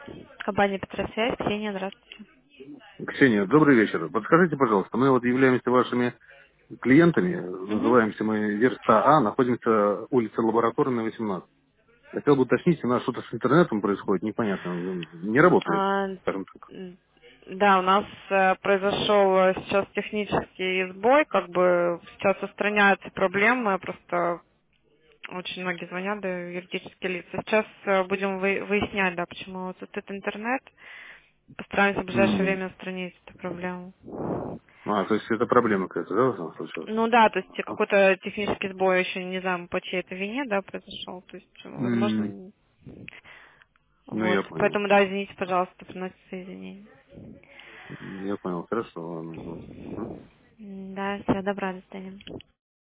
Компания Петросвязь, Ксения, здравствуйте. Ксения, добрый вечер. Подскажите, пожалуйста, мы вот являемся вашими клиентами, Мгм. называемся мы Верста А, находимся улица Лабораторная, 18. Хотел бы уточнить, у нас что-то с интернетом происходит, непонятно, не работает, А, скажем так. да, у нас произошел сейчас технический сбой, как бы сейчас устраняются проблемы, просто очень многие звонят, да, юридические лица. Сейчас будем выяснять, да, почему вот этот интернет. Постараемся в ближайшее М. время устранить эту проблему. А, то есть это проблема какая-то, да, у нас случилась? Ну да, то есть Ага. какой-то технический сбой, еще не знаю, по чьей это вине, да, произошел. То есть, М. возможно, Ну, вот. я понял. Поэтому, да, извините, пожалуйста, приносите извинения. Я понял, хорошо, ладно. Мгм. Да, всего добра, до свидания.